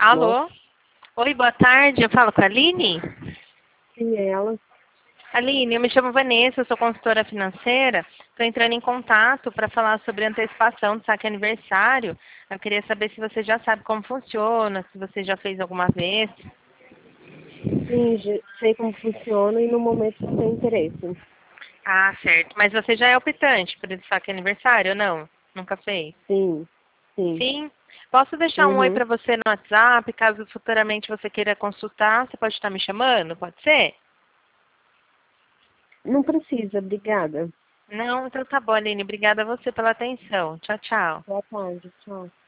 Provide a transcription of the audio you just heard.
Alô? Alô? Oi, boa tarde. Eu falo com a Aline? Sim, é ela. Aline, eu me chamo Vanessa, eu sou consultora financeira. Estou entrando em contato para falar sobre antecipação do saque aniversário. Eu queria saber se você já sabe como funciona, se você já fez alguma vez. Sim, sei como funciona e no momento não tenho interesse. Ah, certo. Mas você já é optante por esse saque aniversário ou não? Nunca fez? Sim, sim. Sim. Posso deixar um oi Uhum. para você no WhatsApp, caso futuramente você queira consultar? Você pode estar me chamando? Pode ser? Não precisa, obrigada. Não? Então tá bom, Aline. Obrigada a você pela atenção. Tchau, tchau. Boa tarde, tchau.